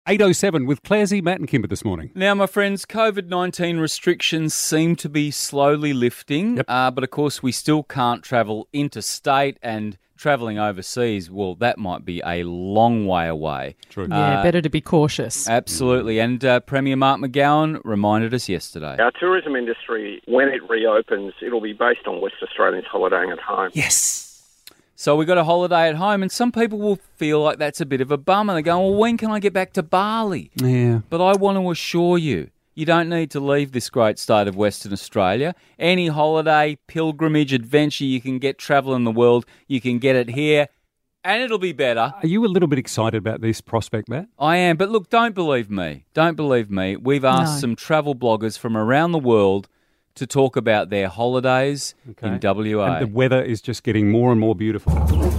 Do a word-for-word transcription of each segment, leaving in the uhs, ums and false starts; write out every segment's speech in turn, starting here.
eight oh seven with Clarsey, Matt and Kimber this morning. Now, my friends, covid nineteen restrictions seem to be slowly lifting, Yep. uh, but of course we still can't travel interstate, and travelling overseas, well, that might be a long way away. True. Yeah, Uh, better to be cautious. Absolutely. And uh, Premier Mark McGowan reminded us yesterday. Our tourism industry, when it reopens, it'll be based on West Australians holidaying at home. Yes. So we got a holiday at home, and some people will feel like that's a bit of a bummer. They're going, well, when can I get back to Bali? Yeah. But I want to assure you, you don't need to leave this great state of Western Australia. Any holiday, pilgrimage, adventure you can get travelling the world, you can get it here, and it'll be better. Are you a little bit excited about this prospect, Matt? I am, but look, don't believe me. Don't believe me. We've asked No. some travel bloggers from around the world to talk about their holidays Okay. in W A. And the weather is just getting more and more beautiful.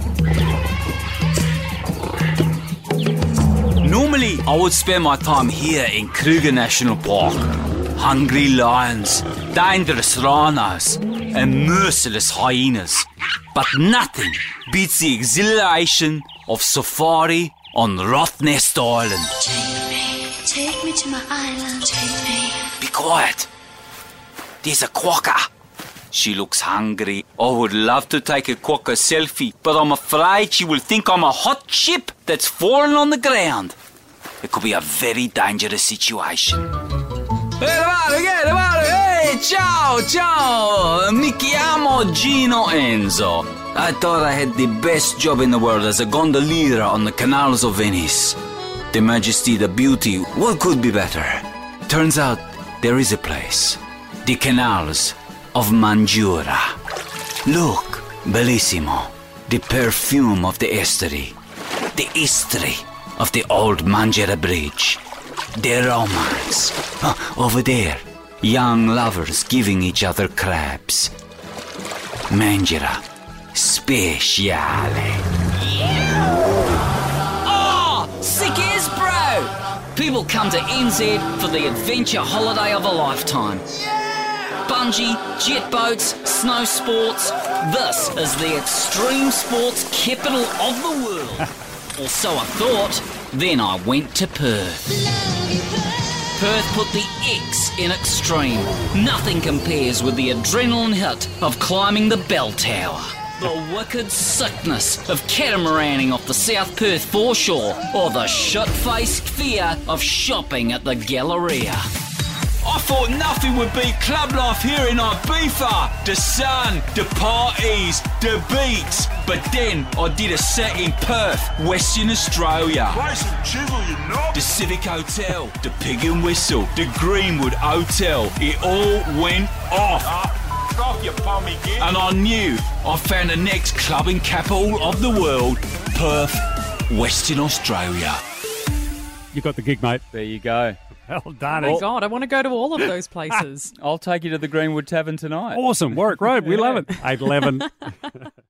Normally, I would spend my time here in Kruger National Park. Hungry lions, dangerous rhinos, and merciless hyenas. But nothing beats the exhilaration of safari on Rothnest Island. Take me, take me to my island, take me. Be quiet. There's a quokka. She looks hungry. I would love to take a quokka selfie, but I'm afraid she will think I'm a hot chip that's fallen on the ground. It could be a very dangerous situation. Hey, hey, ciao, ciao. Mi chiamo Gino Enzo. I thought I had the best job in the world as a gondolier on the canals of Venice. The majesty, the beauty, what could be better? Turns out there is a place. The canals of Manjura. Look, bellissimo. The perfume of the estuary. The history of the old Manjura Bridge. The romance. Oh, over there, young lovers giving each other crabs. Manjura Speciale. Oh, sick as bro! People come to N Z for the adventure holiday of a lifetime. Bungee, jet boats, snow sports. This is the extreme sports capital of the world. Or so I thought. Then I went to Perth. Perth put the X in extreme. Nothing compares with the adrenaline hit of climbing the bell tower. The wicked sickness of catamaraning off the South Perth foreshore. Or the shit-faced fear of shopping at the Galleria. I thought nothing would beat club life here in Ibiza. The sun, the parties, the beats. But then I did a set in Perth, Western Australia. Place of chisel, you know. The Civic Hotel, the Pig and Whistle, the Greenwood Hotel. It all went off. Uh, off your pommy gig. And I knew I found the next clubbing capital of the world, Perth, Western Australia. You got the gig, mate. There you go. Well done. Oh, God, I want to go to all of those places. I'll take you to the Greenwood Tavern tonight. Awesome. Warwick Road. We love it. eight eleven